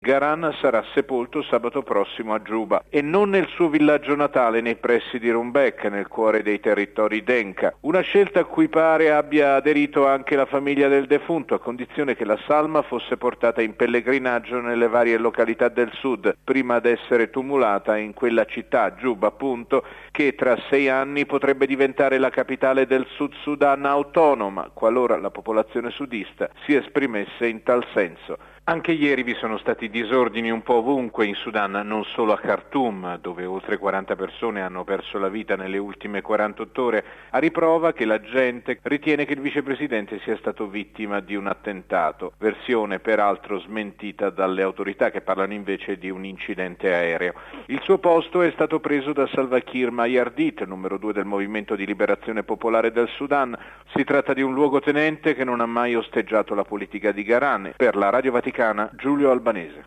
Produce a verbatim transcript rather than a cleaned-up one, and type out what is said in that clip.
Garan sarà sepolto sabato prossimo a Giuba e non nel suo villaggio natale nei pressi di Rumbek, nel cuore dei territori Denka. Una scelta a cui pare abbia aderito anche la famiglia del defunto, a condizione che la salma fosse portata in pellegrinaggio nelle varie località del sud, prima d'essere tumulata in quella città, Giuba appunto, che tra sei anni potrebbe diventare la capitale del Sud Sudan autonoma, qualora la popolazione sudista si esprimesse in tal senso. Anche ieri vi sono stati disordini un po' ovunque in Sudan, non solo a Khartoum, dove oltre quaranta persone hanno perso la vita nelle ultime quarantotto ore, a riprova che la gente ritiene che il vicepresidente sia stato vittima di un attentato, versione peraltro smentita dalle autorità che parlano invece di un incidente aereo. Il suo posto è stato preso da Salva Kiir Mayardit, numero due del Movimento di Liberazione Popolare del Sudan. Si tratta di un luogotenente che non ha mai osteggiato la politica di Garan. Per la Radio Vaticana, Giulio Albanese.